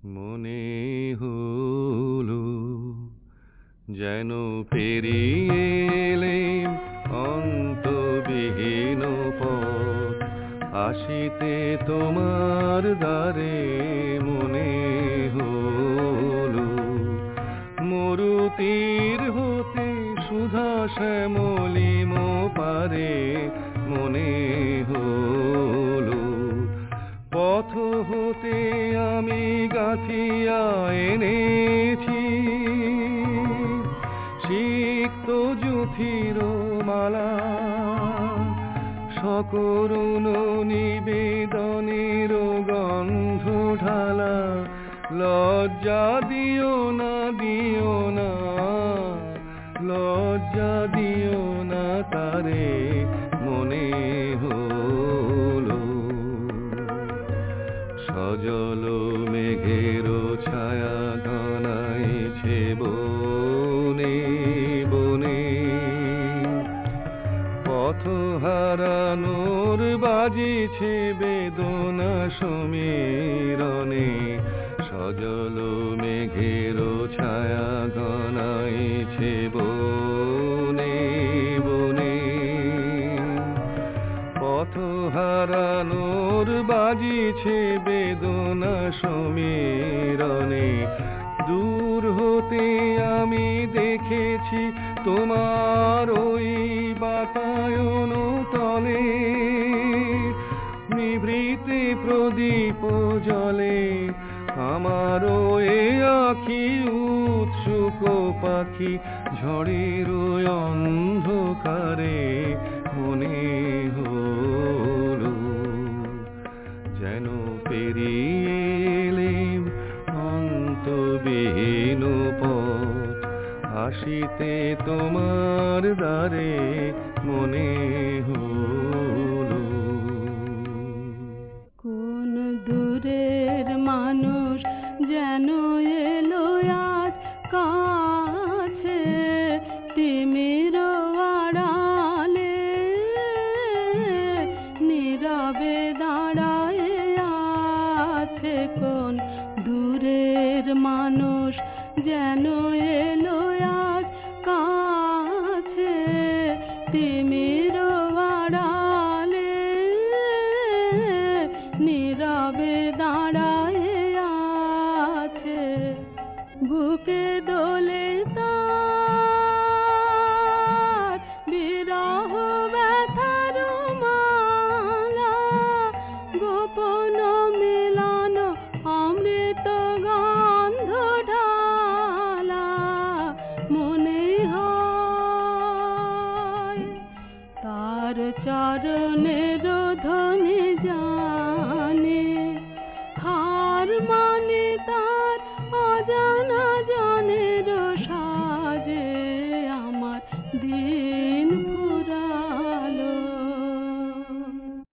মনে হলো যেন পেরিয়ে এলেম অন্তবিহীন পথ, আসিতে তোমার দ্বারে। মনে হলো মরুতীর হতে সুধা শ্যামলিম পারে। মনে হলো পথ হতে আমি গাঁথিয়া এনেছি সিক্ত যুথির মালা, সকরুণ নিবেদনের গন্ধ ঢালা। লজ্জা দিও না, দিও না, লজ্জা দিও না তারে। মনে হলো সজল মেঘের ছায়া ঘনাইছে বনে বনে, পথ হারানোর বাজিছে বেদনা সমীরণে। সজল মেঘের ছায়া ঘনাইছে বনে বনে, পথ হারানোর বাজিছে বেদনা সমীরণে। দূর হতে আমি দেখেছি তোমার ওই বাতায়ন তলে, নিভৃতে প্রদীপ জলে। আমার এ আখি উৎসুক পাখি ঝড়ের অন্ধকারে। মনে হলো যেন পেরিয়ে এলেম অন্তবিহীন পথ, আসিতে তোমার দ্বারে। মনে হলো কোন দূরের মানুষ যেন এলো আজ কাছে, তিমির আড়ালে নীরবে দাঁড়ায় আছে। কোন দূরের মানুষ যেন এলো আজ কাছে, তিমির আড়ালে নীরবে দাঁড়ায় আছে। বুকে দোলে তার বিরহ ব্যথার মালা, গোপন মিলন অমৃত গন্ধ ঢালা। মনে হয় তার চরণের